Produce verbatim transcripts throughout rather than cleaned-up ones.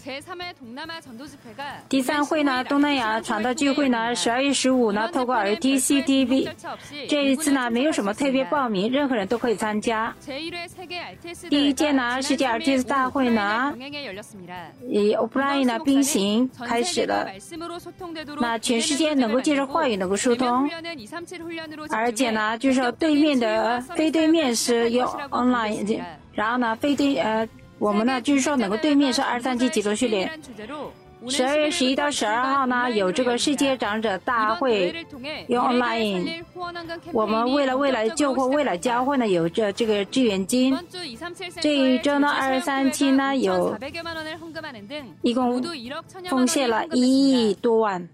第三会呢，东南亚传道聚会呢，十二月十五呢，透过 R T C T V。这一次呢，没有什么特别报名，任何人都可以参加。第一届呢，世界 R T S 大会呢，以 offline 呢并行开始了。那全世界能够借着话语能够疏通，而且呢，就是说对面的非对面是用 online， 然后呢，非对呃。我们呢，就是说能够对面是二三级集中训练。十二月十一到十二号呢，有这个世界长者大会用 online。我们为了未来救活未来教会呢，有着这个支援金。这一周呢，二三七呢有，一共奉献了一亿多万。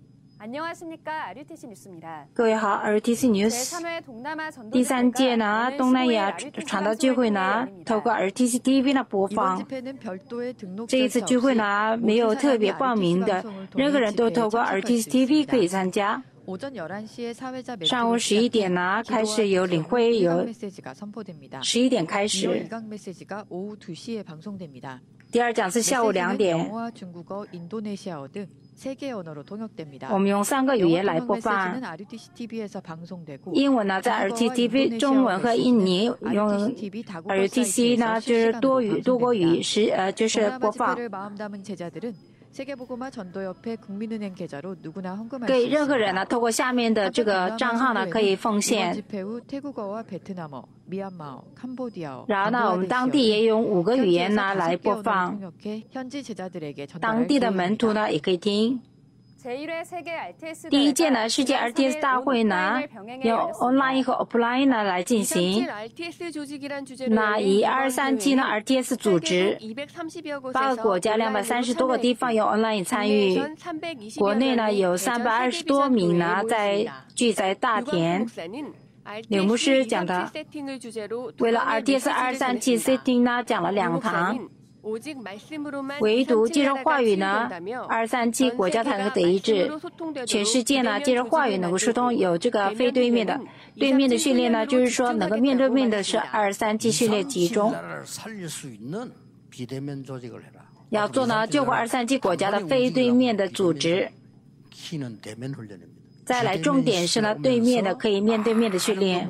各位好 ，R T C News。第三届呢，东南亚传道聚会呢，透过 R T C T V 呢播放。这一次聚会呢，没有特别报名的，任何人都透过 R T C T V 可以参加。上午十一点呢，开始有领会，有十一点开始。第二讲是下午两点。我们用三个语言来播放。英文呢在 R T C T V， 中文和印尼用 R T C 呢就是多语多国语是呃就是播放。给任何人呢，透过下面的这个账号呢，可以奉献。然后呢，我们当地也用五个语言呢来播放，当地的门徒呢也可以听。第一届呢，世界 R T S 大会呢，用 online 和 offline 呢来进行。那以二三七呢 R T S 组织，八个国家两百三十多个地方用 online 参与。国内呢有三百二十多名呢在聚在大田。柳牧师讲的，为了 R T S 二三七 setting 呢讲了两堂。唯独接受话语呢，二三七国家才能得一致。全世界呢，接受话语能够疏通，有这个非对面的。对面的训练呢，就是说能够面对面的是二三七训练集中。要做呢，救活二三七国家的非对面的组织。再来，重点是呢，对面的可以面对面的训练。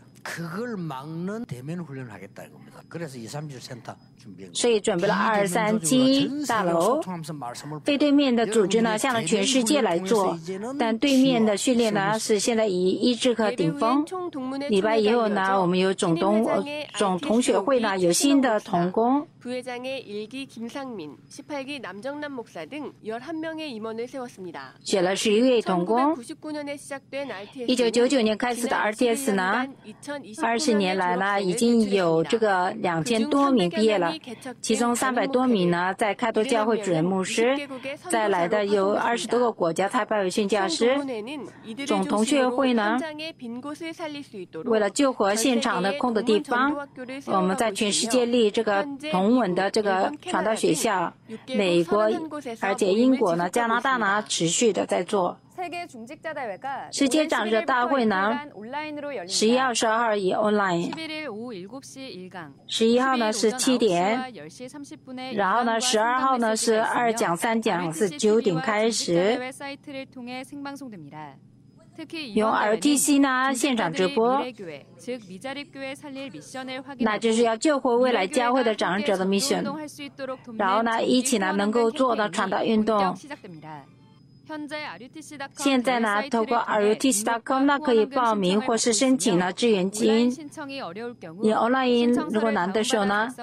所以准备了二三七大楼，非对面的组织呢，向着全世界来做，但对面的训练呢，是现在以医治和顶峰。礼拜以后呢，我们有总东呃总同学会呢，有新的同工。选了十一位同工。一九九九年开始的 R T S 呢，二十年来呢，已经有这个两千多名毕业了，其中三百多名呢在开拓教会主任牧师，再来的有二十多个国家蔡派培训教师。总同学会呢，为了救活现场的空的地方，我们在全世界立这个同文的这个传道学校，美国而且英国呢、加拿大呢持续的在做。世界长者大会呢，十一号、十二号以 online， 十一号呢是七点，然后呢十二号呢是二讲三讲是九点开始，用 R T C 呢现场直播，那就是要救活未来教会的长者的 mission， 然后呢一起呢能够做到传道运动。现在呢，透过 R T C 点 com 呢可以报名或是申请呢支援金。以 online 如果难的时候呢，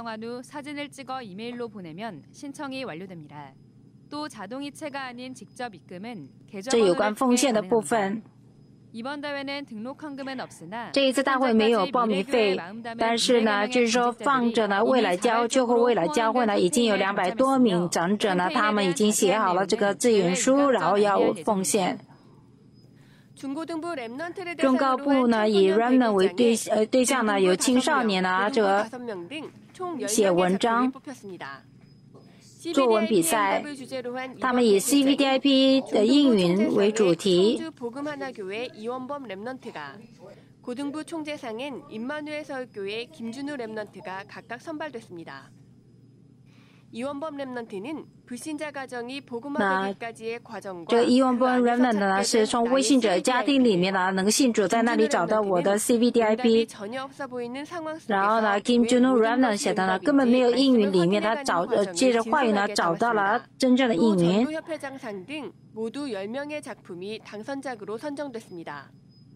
这有关奉献的部分。这一次大会没有报名费，但是呢，就是说放着呢，未来教救活未来教会呢，已经有两百多名长者呢，他们已经写好了这个志愿书，然后要奉献。中高部呢，以 Remnant 为对呃对象呢，有青少年啊，这个写文章。作文比赛，他们以 C V D I P 的应允为主题。 이원범 랩넌트는 불신자 가정이 복음화되기까지의 과정과 这个伊원본 remnant 呢，是从未信者家庭里面呢，能够信主，在那里找到我的 C V D I P。然后呢 ，Kim Junoo remnant 写的呢，根本没有应允，里面他找呃，借着话语呢，找到了真正的应允。 모두 열 명의 작품이 당선작으로 선정됐습니다.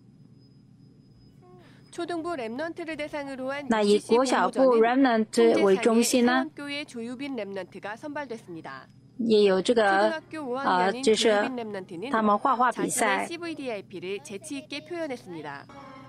초등부 랩넌트를 대상으로 한 那以国小部 remnant 为中心呢， 교회 조유빈 랩넌트가 선발됐습니다. 也有这个啊，就是他们画画比赛。 C V D I P를 재치 있게 표현했습니다.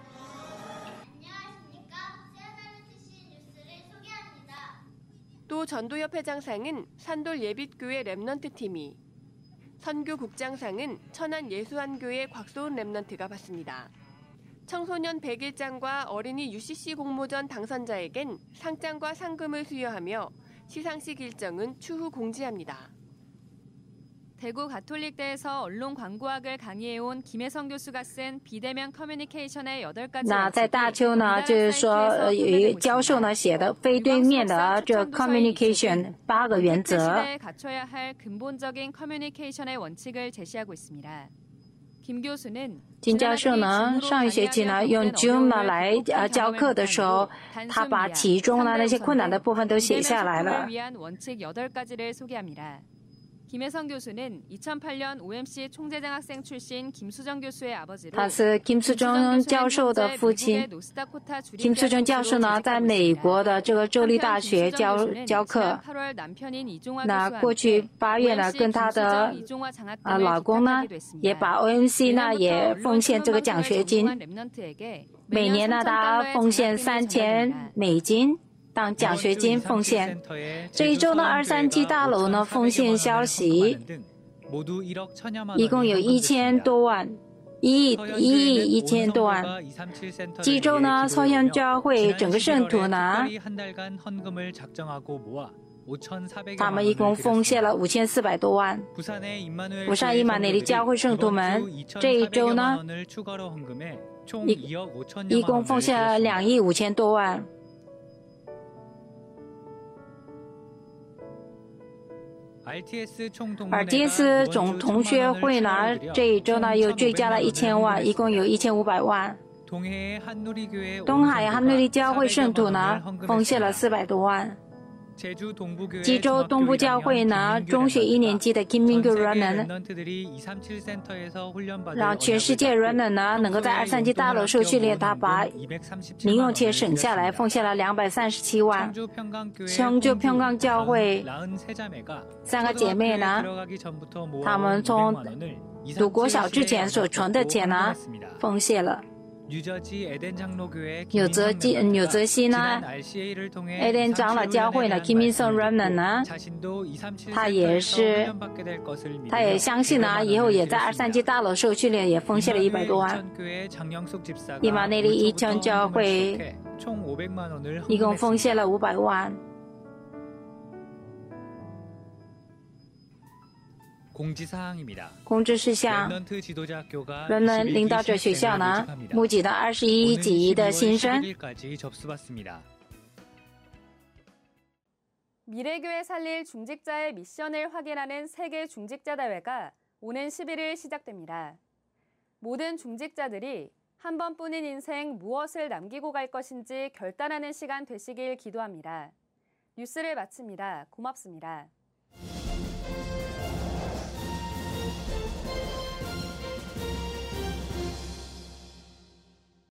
또 전도협회장상은 산돌 예빛교회 랩넌트 팀이, 선교국장상은 천안 예수한교회 곽소은 랩넌트가 받습니다. 청소년 백일장과 어린이 유씨씨 공모전 당선자에겐 상장과 상금을 수여하며 시상식 일정은 추후 공지합니다. 대구 가톨릭대에서 언론 광고학을 강의해온 김혜성 교수가 쓴 비대면 커뮤니케이션의 여덟 가지 那在大邱呢，就是说呃有一个教授呢写的非对面的这 communication 八个原则。 시대에 갖춰야 할 근본적인 커뮤니케이션의 원칙을 제시하고 있습니다. 김 교수는 金教授呢，上一学期呢用 Zoom 呢来呃教课的时候，他把其中呢那些困难的部分都写下来了。 원칙 여덟 가지를 소개합니다. 김혜성 교수는 이천팔 년 O M C 총재장학생 출신 김수정 교수의 아버지로, 他是 Kim Soo-jung 教授的父亲。 Kim Soo-jung 教授呢，在美国的这个州立大学教教课。那过去八月呢，跟他的啊老公呢，也把 O M C 呢也奉献这个奖学金，每年呢他奉献三千美金。 当奖学金奉献，这一周呢，二三七大楼呢奉献消息，一共有一千多万，一亿一亿一千多万。济州呢，서현教会整个圣徒呢，他们一共奉献了五千四百多万。釜山伊玛内利教会圣徒们这一周呢，一一共奉献了两亿五千多万。 R T R-T-S 总同学会呢，这一周呢又追加了一千万，一共有一千五百万。东海汉律利教会圣徒呢，奉献了四百多万。 济州东部教会呢，中学一年级的 Kim Min-gyu Runner， 让全世界 Runner 呢能够在二三级大楼受训练，他把零用钱省下来，奉献了两百三十七万。청주 평강教会三个姐妹呢，她们从读国小之前所存的钱呢，奉献了。 纽泽基纽泽西呢 ，A D N 长老教会呢 ，Kim Il-sung Remnant 呢，他也是，他也相信呢，以后也在二三级大楼受训练，也奉献了一百多万。伊玛内利一村教会一共奉献了五百万。 通知事项，人人领导者学校呢，募集的二十一级的新生。 미래교회 살릴 중직자의 미션을 확인하는 세계 중직자 대회가 오는 십일 일 시작됩니다. 모든 중직자들이 한 번뿐인 인생 무엇을 남기고 갈 것인지 결단하는 시간 되시길 기도합니다. 뉴스를 마칩니다. 고맙습니다.